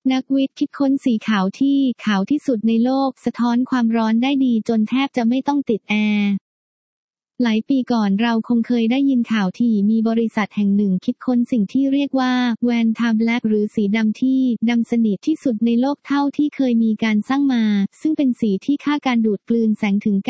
นักวิทย์คิดค้นสีขาวที่ขาวที่สุดในโลกสะท้อนความร้อนได้ดีจนแทบจะไม่ต้องติดแอร์หลายปีก่อนเราคงเคยได้ยินข่าวที่มีบริษัทแห่งหนึ่งคิดค้นสิ่งที่เรียกว่าแวนทาแบล็กหรือสีดำที่ดำสนิทที่สุดในโลกเท่าที่เคยมีการสร้างมาซึ่งเป็นสีที่ค่าการดูดกลืนแสงถึง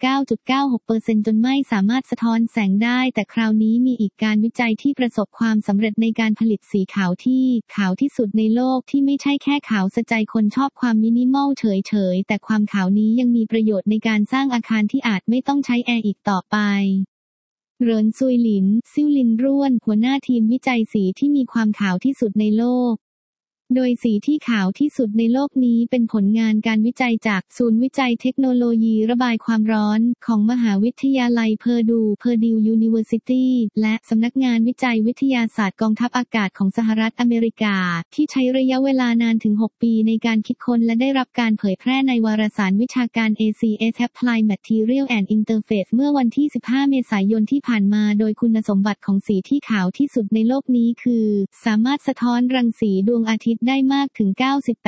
99.96% จนไม่สามารถสะท้อนแสงได้แต่คราวนี้มีอีกการวิจัยที่ประสบความสำเร็จในการผลิตสีขาวที่ขาวที่สุดในโลกที่ไม่ใช่แค่ขาวสะใจคนชอบความมินิมอลเฉยๆแต่ความขาวนี้ยังมีประโยชน์ในการสร้างอาคารที่อาจไม่ต้องใช้แอร์อีกต่อไปเหรินซุยหลินซิ่วลินร่วนหัวหน้าทีมวิจัยสีที่มีความขาวที่สุดในโลกโดยสีที่ขาวที่สุดในโลกนี้เป็นผลงานการวิจัยจากศูนย์วิจัยเทคโนโลยีระบายความร้อนของมหาวิทยาลัยเพอร์ดิวยูนิเวอร์ซิตี้และสำนักงานวิจัยวิทยาศาสตร์กองทัพอากาศของสหรัฐอเมริกาที่ใช้ระยะเวลานานถึง 6 ปีในการคิดค้นและได้รับการเผยแพร่ในวารสารวิชาการ ACS Applied Material and Interface เมื่อวันที่ 15 เมษายนที่ผ่านมาโดยคุณสมบัติของสีที่ขาวที่สุดในโลกนี้คือสามารถสะท้อนรังสีดวงอาทิตย์ได้มากถึง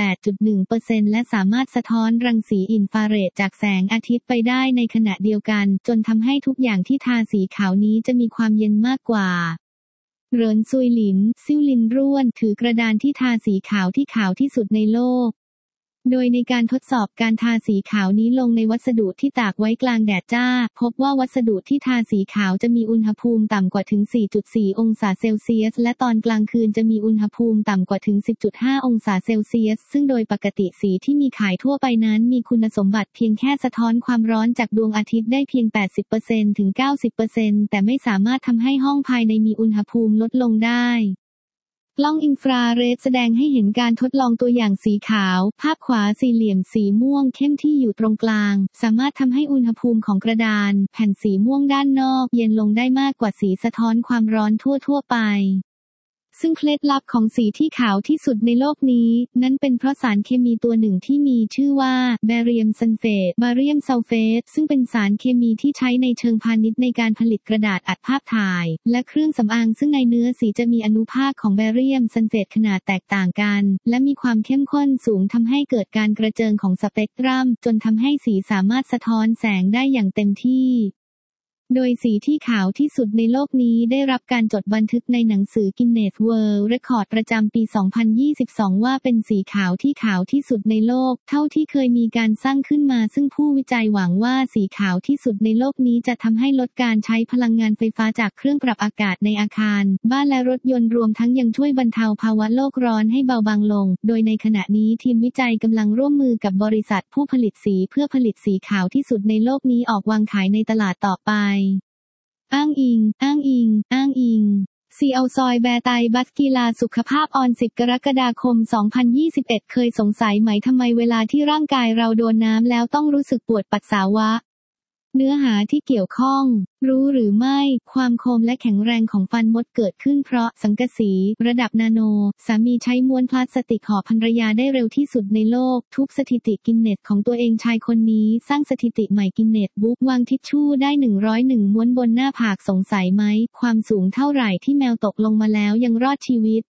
98.1% และสามารถสะท้อนรังสีอินฟราเรดจากแสงอาทิตย์ไปได้ในขณะเดียวกันจนทำให้ทุกอย่างที่ทาสีขาวนี้จะมีความเย็นมากกว่าเหรินซุยหลินซิ่วลินร่วนถือกระดานที่ทาสีขาวที่ขาวที่สุดในโลกโดยในการทดสอบการทาสีขาวนี้ลงในวัสดุที่ตากไว้กลางแดดจ้าพบว่าวัสดุที่ทาสีขาวจะมีอุณหภูมิต่ำกว่าถึง 4.4 องศาเซลเซียสและตอนกลางคืนจะมีอุณหภูมิต่ำกว่าถึง 10.5 องศาเซลเซียสซึ่งโดยปกติสีที่มีขายทั่วไปนั้นมีคุณสมบัติเพียงแค่สะท้อนความร้อนจากดวงอาทิตย์ได้เพียง 80% ถึง 90% แต่ไม่สามารถทำให้ห้องภายในมีอุณหภูมิลดลงได้กล้องอินฟราเรดแสดงให้เห็นการทดลองตัวอย่างสีขาวภาพขวาสี่เหลี่ยมสีม่วงเข้มที่อยู่ตรงกลางสามารถทำให้อุณหภูมิของกระดานแผ่นสีม่วงด้านนอกเย็นลงได้มากกว่าสีสะท้อนความร้อนทั่วไปซึ่งเคล็ดลับของสีที่ขาวที่สุดในโลกนี้นั้นเป็นเพราะสารเคมีตัวหนึ่งที่มีชื่อว่าแบเรียมซัลเฟตซึ่งเป็นสารเคมีที่ใช้ในเชิงพาณิชย์ในการผลิตกระดาษอัดภาพถ่ายและเครื่องสำอางซึ่งในเนื้อสีจะมีอนุภาคของแบเรียมซัลเฟตขนาดแตกต่างกันและมีความเข้มข้นสูงทำให้เกิดการกระเจิงของสเปกตรัมจนทำให้สีสามารถสะท้อนแสงได้อย่างเต็มที่โดยสีที่ขาวที่สุดในโลกนี้ได้รับการจดบันทึกในหนังสือ Guinness World Record ประจำปี 2022 ว่าเป็นสีขาวที่ขาวที่สุดในโลกเท่าที่เคยมีการสร้างขึ้นมาซึ่งผู้วิจัยหวังว่าสีขาวที่สุดในโลกนี้จะทำให้ลดการใช้พลังงานไฟฟ้าจากเครื่องปรับอากาศในอาคารบ้านและรถยนต์รวมทั้งยังช่วยบรรเทาภาวะโลกร้อนให้เบาบางลงโดยในขณะนี้ทีมวิจัยกำลังร่วมมือกับบริษัทผู้ผลิตสีเพื่อผลิตสีขาวที่สุดในโลกนี้ออกวางขายในตลาดต่อไปอ้างอิงซีเอาซอยแบร์ไตบัสกีฬาสุขภาพออน 10 กรกฎาคม 2021 เคยสงสัยไหมทำไมเวลาที่ร่างกายเราโดนน้ำแล้วต้องรู้สึกปวดปัสสาวะเนื้อหาที่เกี่ยวข้องรู้หรือไม่ความคมและแข็งแรงของฟันมดเกิดขึ้นเพราะสังกะสีระดับนาโนสามีใช้ม้วนพลาสติกห่อภรรยาได้เร็วที่สุดในโลกทุบสถิติกินเนสของตัวเองชายคนนี้สร้างสถิติใหม่กินเนสบุ๊กวางทิชชู่ได้101ม้วนบนหน้าผากสงสัยไหมความสูงเท่าไหร่ที่แมวตกลงมาแล้วยังรอดชีวิต